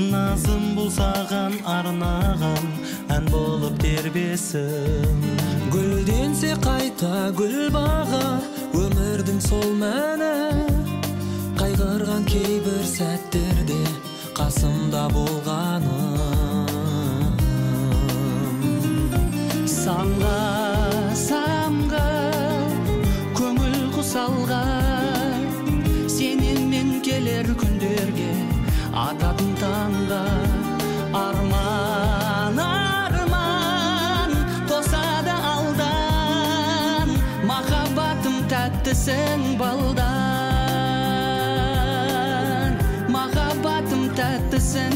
назым бул саган арнаган ән болуп тербесим. Гүлденсе кайта гүл бага өмүрдүн сол мәне, кайгырган кейбир сәттерде касымда болганым. Самга көңүл кусалга сенен мен келер күндөргө ататын таңга арман тосады алдан махаббатым тәттісің балдан махаббатым тәттісің.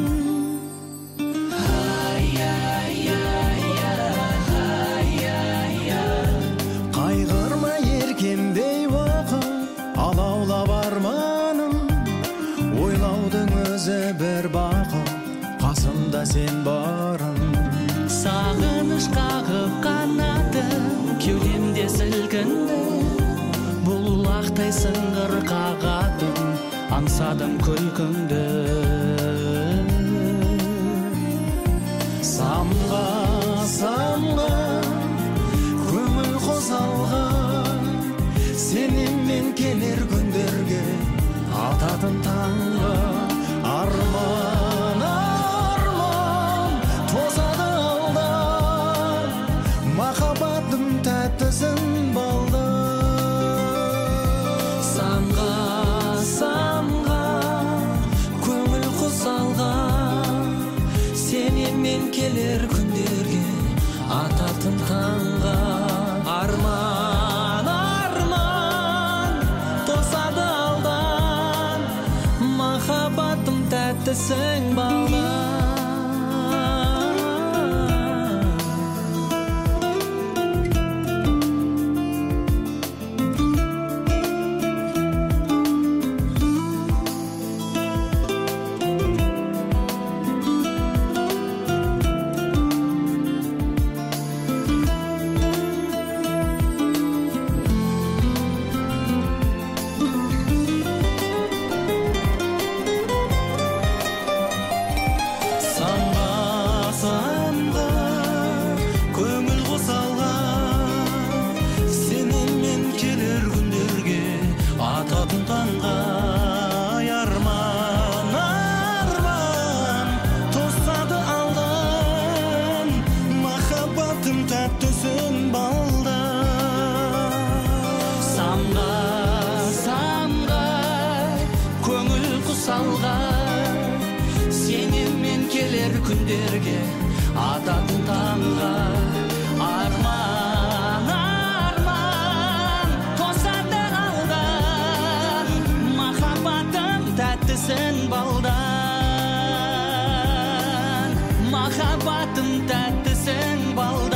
Кайгырма эркемдей окуп алаулап арманым, ойлаудың өзі бір бақыт, қасымда сен барым. Сағыныш қағып қанатым кеудемде сілкінді, бұлақтай сыңғыр қағатым аңсадым күлкіңді. Самға көңіл қозалға сенен мен келер күндерге ататын таңға арман тозады алдан махаббатым тәттісің балдан. Самға көңіл қозалға сенен мен келер күндерге ататын таңға арман тосады алдан махаббатым тәттісің балдан. Көңіл қосалға сенен мен келер күндерге ататын таңға арман тосады алдан махаббатым тәттісің балдан. Самға көңіл қосалға сенен мен келер күндерге ататын таңға арман тосады алдан махаббатым тәттісің балдан махаббатым тәттісің балдан.